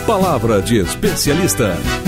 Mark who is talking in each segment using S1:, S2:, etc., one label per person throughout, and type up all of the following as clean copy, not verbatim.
S1: Palavra de especialista.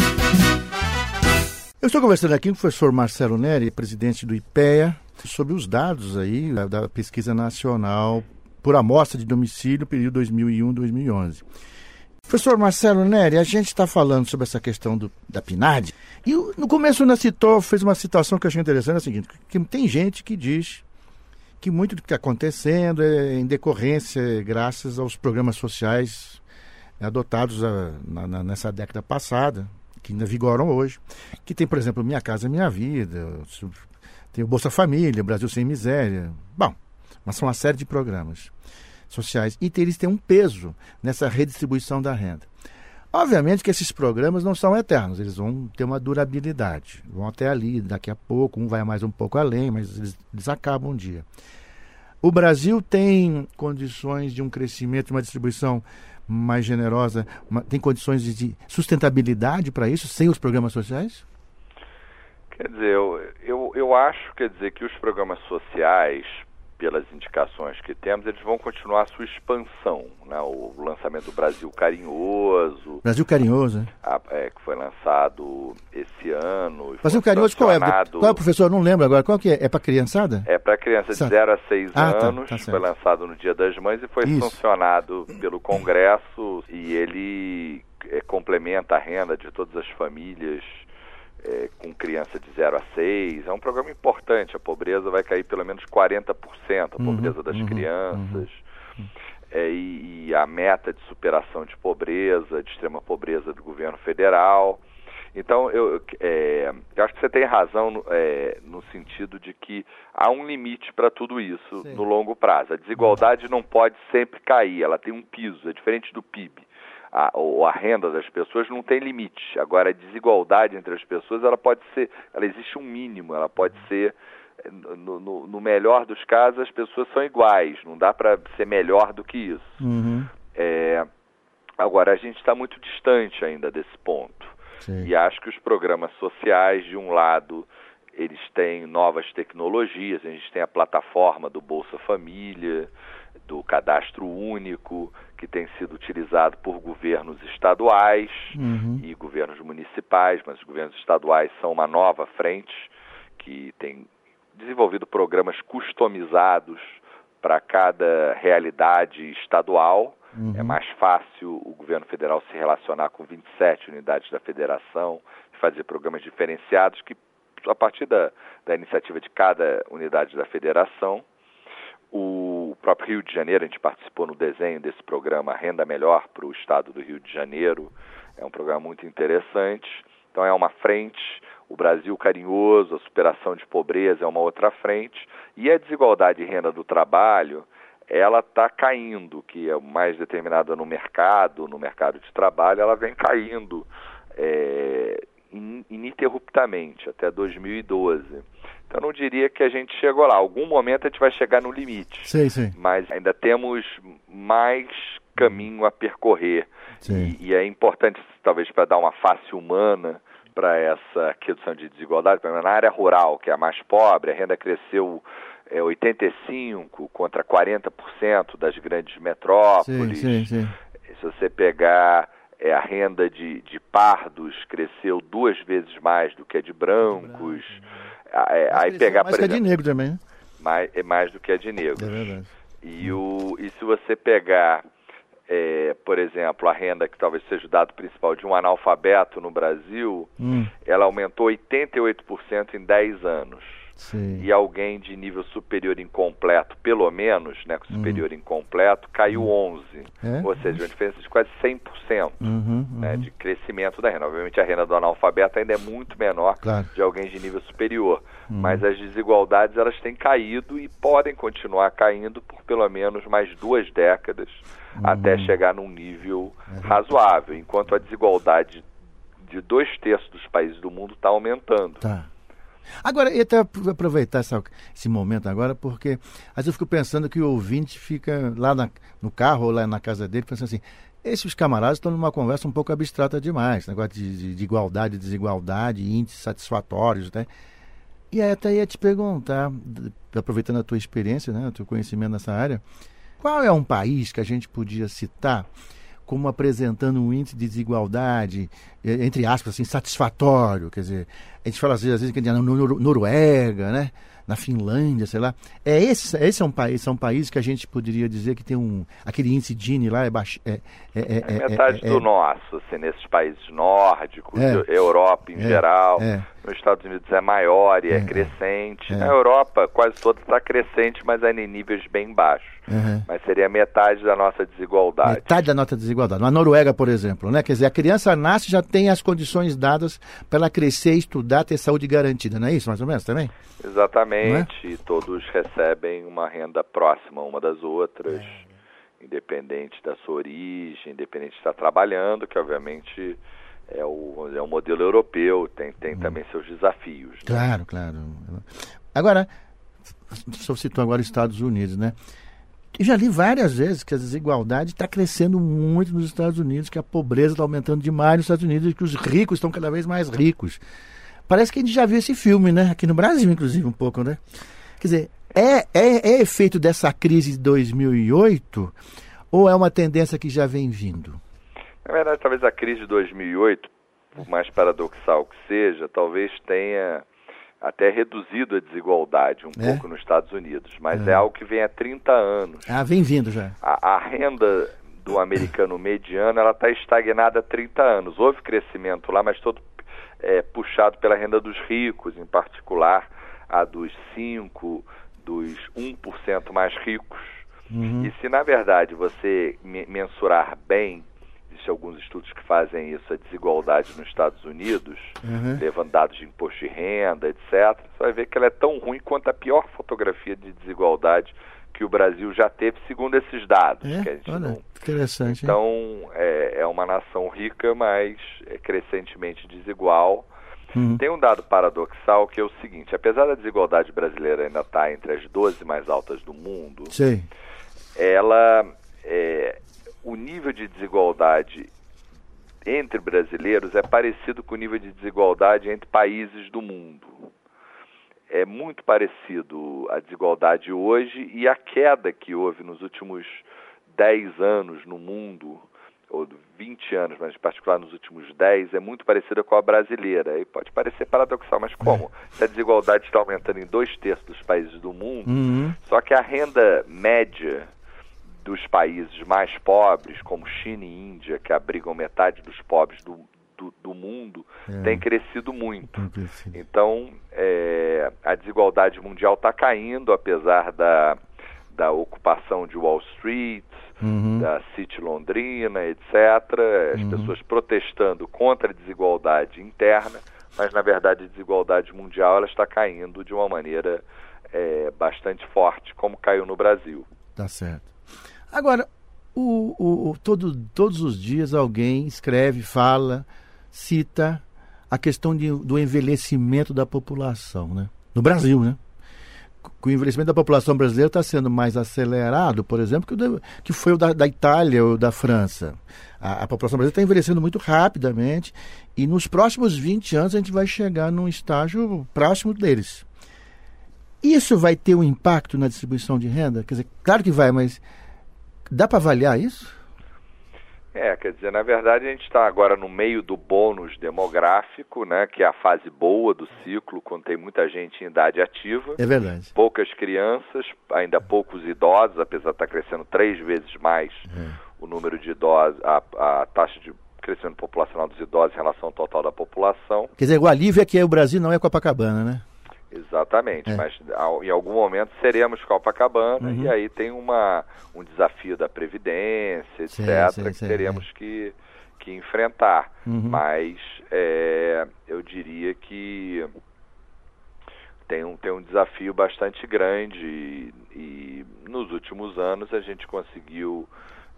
S2: Eu estou conversando aqui com o professor Marcelo Neri, presidente do IPEA, sobre os dados aí da Pesquisa Nacional por Amostra de Domicílio, período 2001-2011. Professor Marcelo Neri, a gente está falando sobre essa questão da PNAD, e no começo fez uma citação que eu achei interessante, é a seguinte, que tem gente que diz que muito do que está acontecendo é em decorrência, graças aos programas sociais adotados nessa década passada, que ainda vigoram hoje, que tem, por exemplo, Minha Casa Minha Vida, tem o Bolsa Família, Brasil Sem Miséria, mas são uma série de programas sociais, e eles têm um peso nessa redistribuição da renda. Obviamente que esses programas não são eternos, eles vão ter uma durabilidade, vão até ali, daqui a pouco, um vai mais um pouco além, mas eles acabam um dia. O Brasil tem condições de um crescimento, uma distribuição mais generosa, tem condições de sustentabilidade para isso, sem os programas sociais?
S3: Quer dizer, eu acho, que os programas sociais, pelas indicações que temos, eles vão continuar a sua expansão, né? O lançamento do Brasil Carinhoso.
S2: Brasil Carinhoso,
S3: que foi lançado esse ano.
S2: Brasil Carinhoso qual é? Qual é, professor? Eu não lembro agora. Qual que é? É para criançada?
S3: É para criança de 0 a 6 anos.
S2: Tá
S3: foi lançado no Dia das Mães e foi sancionado pelo Congresso, e ele complementa a renda de todas as famílias com criança de 0 a 6. É um programa importante. A pobreza vai cair pelo menos 40%, a pobreza das crianças. E a meta de superação de pobreza, de extrema pobreza do governo federal. Então, eu acho que você tem razão no sentido de que há um limite para tudo isso. Sim. No longo prazo. A desigualdade não pode sempre cair, ela tem um piso, é diferente do PIB. A renda das pessoas não tem limite. Agora, a desigualdade entre as pessoas, ela existe um mínimo, ela pode ser, no melhor dos casos, as pessoas são iguais, não dá para ser melhor do que isso. Agora, a gente está muito distante ainda desse ponto. Sim. E acho que os programas sociais, de um lado, eles têm novas tecnologias, a gente tem a plataforma do Bolsa Família, do Cadastro Único, que tem sido utilizado por governos estaduais e governos municipais, mas os governos estaduais são uma nova frente que tem desenvolvido programas customizados para cada realidade estadual. É mais fácil o governo federal se relacionar com 27 unidades da federação e fazer programas diferenciados que, a partir da iniciativa de cada unidade da federação. O próprio Rio de Janeiro, a gente participou no desenho desse programa Renda Melhor para o estado do Rio de Janeiro. É um programa muito interessante. Então é uma frente, o Brasil Carinhoso, a superação de pobreza é uma outra frente. E a desigualdade de renda do trabalho, ela está caindo, que é mais determinada no mercado de trabalho, ela vem caindo ininterruptamente até 2012. Então, eu não diria que a gente chegou lá. Algum momento a gente vai chegar no limite.
S2: Sim.
S3: Mas ainda temos mais caminho a percorrer. E é importante, talvez, para dar uma face humana para essa redução de desigualdade. Na área rural, que é a mais pobre, a renda cresceu 85% contra 40% das grandes metrópoles.
S2: Sim.
S3: Se você pegar a renda de pardos, cresceu 2 vezes mais do que a de brancos. Aí pegar,
S2: mais que a de negro também, né?
S3: Mais do que a de negros.
S2: É verdade.
S3: E se você pegar, por exemplo, a renda que talvez seja o dado principal de um analfabeto no Brasil, ela aumentou 88% em 10 anos.
S2: Sim.
S3: E alguém de nível superior incompleto, pelo menos, né, superior incompleto, caiu 11%. Ou seja, uma diferença de quase 100% né, de crescimento da renda. Obviamente, a renda do analfabeto ainda é muito menor de alguém de nível superior. Mas as desigualdades, elas têm caído e podem continuar caindo por pelo menos mais 2 décadas até chegar num nível razoável, enquanto a desigualdade de 2/3 dos países do mundo está aumentando.
S2: Agora, eu até aproveitar esse momento agora, porque às vezes eu fico pensando que o ouvinte fica lá no carro ou lá na casa dele pensando assim, esses camaradas estão numa conversa um pouco abstrata demais, negócio de igualdade, desigualdade, índices satisfatórios, né? E aí até ia te perguntar, aproveitando a tua experiência, né, o teu conhecimento nessa área, qual é um país que a gente podia citar como apresentando um índice de desigualdade, entre aspas, assim, satisfatório. Quer dizer, a gente fala às vezes que na Noruega, né? Na Finlândia, sei lá. Esse é um país que a gente poderia dizer que tem aquele índice Gini lá é baixo.
S3: Metade do nosso, assim, nesses países nórdicos, Europa em geral. Nos Estados Unidos é maior e é crescente. Na Europa, quase toda está crescente, mas ainda em níveis bem baixos. Mas seria metade da nossa desigualdade.
S2: Metade da nossa desigualdade. Na Noruega, por exemplo, né? Quer dizer, a criança nasce e já tem as condições dadas para ela crescer, estudar, ter saúde garantida. Não é isso, mais ou menos, também?
S3: Exatamente. E todos recebem uma renda próxima uma das outras, independente da sua origem, independente de estar trabalhando, que obviamente é o modelo europeu, tem também seus desafios. Né?
S2: Claro, claro. Agora, só citou agora os Estados Unidos, né? Eu já li várias vezes que a desigualdade está crescendo muito nos Estados Unidos, que a pobreza está aumentando demais nos Estados Unidos e que os ricos estão cada vez mais ricos. Parece que a gente já viu esse filme, né? Aqui no Brasil, inclusive, um pouco, né? Quer dizer, é efeito dessa crise de 2008 ou é uma tendência que já vem vindo?
S3: Na verdade, talvez a crise de 2008, por mais paradoxal que seja, talvez tenha até reduzido a desigualdade um pouco nos Estados Unidos, mas é algo que vem há 30 anos.
S2: Vem vindo já.
S3: A renda do americano mediano, ela está estagnada há 30 anos. Houve crescimento lá, mas todo puxado pela renda dos ricos, em particular a dos 5%, dos 1% mais ricos. E se, na verdade, você mensurar bem, existem alguns estudos que fazem isso, a desigualdade nos Estados Unidos, levando dados de imposto de renda, etc., você vai ver que ela é tão ruim quanto a pior fotografia de desigualdade que o Brasil já teve, segundo esses dados. Que a gente
S2: interessante.
S3: Então, é uma nação rica, mas crescentemente desigual. Tem um dado paradoxal que é o seguinte: apesar da desigualdade brasileira ainda estar entre as 12 mais altas do mundo, o nível de desigualdade entre brasileiros é parecido com o nível de desigualdade entre países do mundo. É muito parecido a desigualdade hoje, e a queda que houve nos últimos 10 anos no mundo, ou 20 anos, mas em particular nos últimos 10, é muito parecida com a brasileira. E pode parecer paradoxal, mas como? Se a desigualdade está aumentando em 2/3 dos países do mundo, só que a renda média dos países mais pobres, como China e Índia, que abrigam metade dos pobres do mundo, tem crescido muito. Então, a desigualdade mundial está caindo, apesar da ocupação de Wall Street, da City Londrina, etc. As pessoas protestando contra a desigualdade interna, mas, na verdade, a desigualdade mundial ela está caindo de uma maneira bastante forte, como caiu no Brasil.
S2: Tá certo. Agora, todos os dias alguém escreve, fala, cita a questão do envelhecimento da população, né? No Brasil, né? O envelhecimento da população brasileira está sendo mais acelerado, por exemplo, que foi o da Itália ou da França. A população brasileira está envelhecendo muito rapidamente e nos próximos 20 anos a gente vai chegar num estágio próximo deles. Isso vai ter um impacto na distribuição de renda? Quer dizer, claro que vai, mas dá para avaliar isso?
S3: Quer dizer, na verdade a gente está agora no meio do bônus demográfico, né, que é a fase boa do ciclo, quando tem muita gente em idade ativa.
S2: É verdade.
S3: Poucas crianças, ainda poucos idosos, apesar de estar crescendo 3 vezes mais o número de idosos, a taxa de crescimento populacional dos idosos em relação ao total da população.
S2: Quer dizer, o alívio é que o Brasil não é Copacabana, né?
S3: Exatamente, mas em algum momento seremos Copacabana, e aí tem um desafio da Previdência, etc., que teremos que enfrentar. Mas eu diria que tem um desafio bastante grande e nos últimos anos a gente conseguiu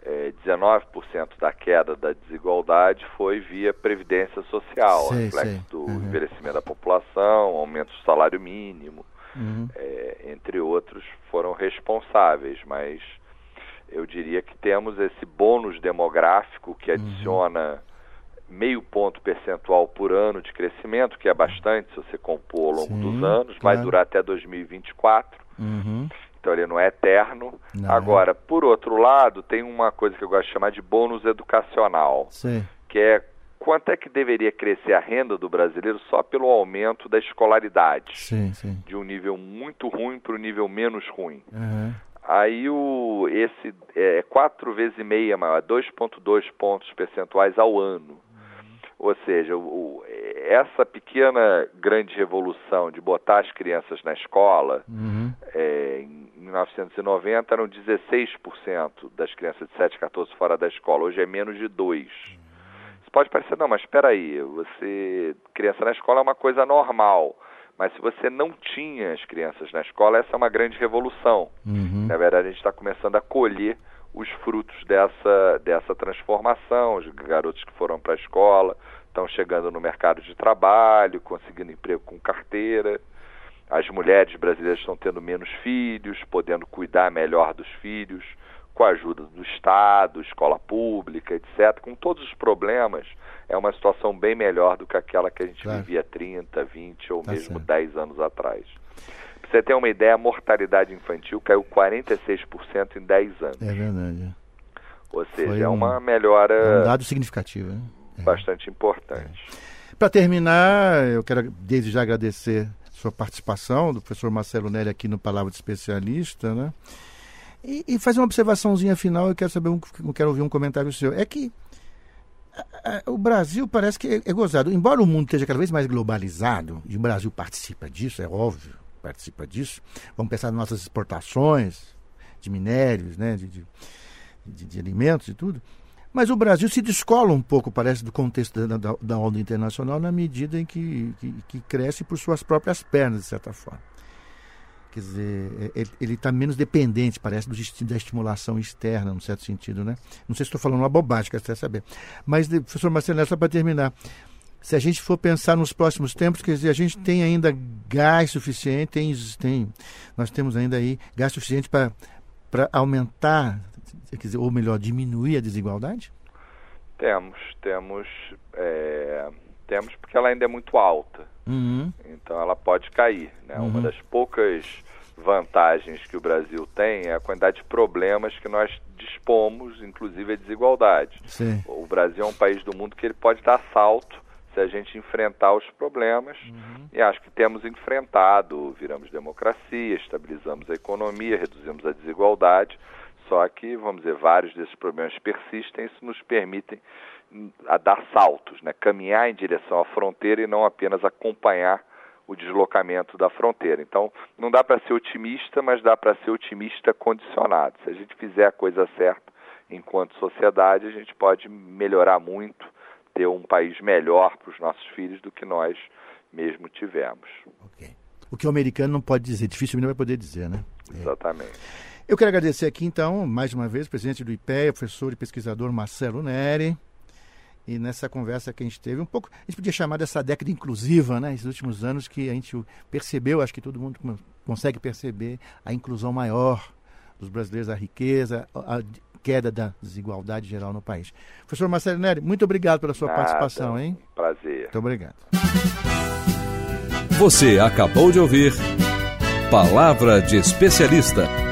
S3: 19% da queda da desigualdade foi via Previdência Social, reflexo do envelhecimento da população, aumento do salário mínimo, entre outros, foram responsáveis, mas eu diria que temos esse bônus demográfico que adiciona 0,5 ponto percentual por ano de crescimento, que é bastante se você compor ao longo dos anos, vai durar até 2024. então ele não é eterno. Agora, por outro lado, tem uma coisa que eu gosto de chamar de bônus educacional, que é quanto é que deveria crescer a renda do brasileiro só pelo aumento da escolaridade, de um nível muito ruim para um nível menos ruim. Aí esse é 4,5 vezes maior, 2,2 pontos percentuais ao ano. Ou seja, essa pequena grande revolução de botar as crianças na escola, em 1990 eram 16% das crianças de 7 a 14 fora da escola, hoje é menos de 2%. Você pode parecer, não, mas espera aí, criança na escola é uma coisa normal, mas se você não tinha as crianças na escola, essa é uma grande revolução. Na verdade, a gente está começando a colher os frutos dessa transformação. Os garotos que foram para a escola estão chegando no mercado de trabalho, conseguindo emprego com carteira. As mulheres brasileiras estão tendo menos filhos, podendo cuidar melhor dos filhos, com a ajuda do Estado, escola pública, etc. Com todos os problemas, é uma situação bem melhor do que aquela que a gente vivia 30, 20 ou mesmo 10 anos atrás. Pra você ter uma ideia, a mortalidade infantil caiu 46% em 10 anos. É verdade. Ou seja, é uma melhora...
S2: um dado significativo, né?
S3: Bastante importante.
S2: Para terminar, eu quero desde já agradecer sua participação, do professor Marcelo Neri aqui no Palavra de Especialista, né? E fazer uma observaçãozinha final, eu quero ouvir um comentário seu. É que o Brasil parece que é gozado. Embora o mundo esteja cada vez mais globalizado, e o Brasil participa disso, é óbvio, participa disso. Vamos pensar nas nossas exportações de minérios, né, de alimentos e tudo. Mas o Brasil se descola um pouco, parece, do contexto da onda internacional na medida em que cresce por suas próprias pernas, de certa forma. Quer dizer, ele está menos dependente, parece, da estimulação externa, num certo sentido, né? Não sei se estou falando uma bobagem, quero saber. Mas, professor Marcelo, só para terminar, se a gente for pensar nos próximos tempos, quer dizer, a gente tem ainda gás suficiente, nós temos ainda aí gás suficiente para aumentar, quer dizer, ou melhor, diminuir a desigualdade?
S3: Temos porque ela ainda é muito alta. Então ela pode cair, né? Uma das poucas vantagens que o Brasil tem é a quantidade de problemas que nós dispomos, inclusive a desigualdade. O Brasil é um país do mundo que ele pode dar salto se a gente enfrentar os problemas, e acho que temos enfrentado, viramos democracia, estabilizamos a economia, reduzimos a desigualdade, só que, vamos dizer, vários desses problemas persistem, isso nos permite a dar saltos, né? Caminhar em direção à fronteira e não apenas acompanhar o deslocamento da fronteira. Então, não dá para ser otimista, mas dá para ser otimista condicionado. Se a gente fizer a coisa certa enquanto sociedade, a gente pode melhorar muito, ter um país melhor para os nossos filhos do que nós mesmo tivemos.
S2: Okay. O que o americano não pode dizer, dificilmente vai poder dizer, né?
S3: Exatamente.
S2: Eu quero agradecer aqui, então, mais uma vez, o presidente do IPEA, professor e pesquisador Marcelo Neri. E nessa conversa que a gente teve, a gente podia chamar dessa década inclusiva, né? Esses últimos anos que a gente percebeu, acho que todo mundo consegue perceber a inclusão maior dos brasileiros, a riqueza, a queda da desigualdade geral no país. Professor Marcelo Neri, muito obrigado pela sua participação, hein?
S3: Prazer.
S2: Muito obrigado.
S1: Você acabou de ouvir Palavra de Especialista.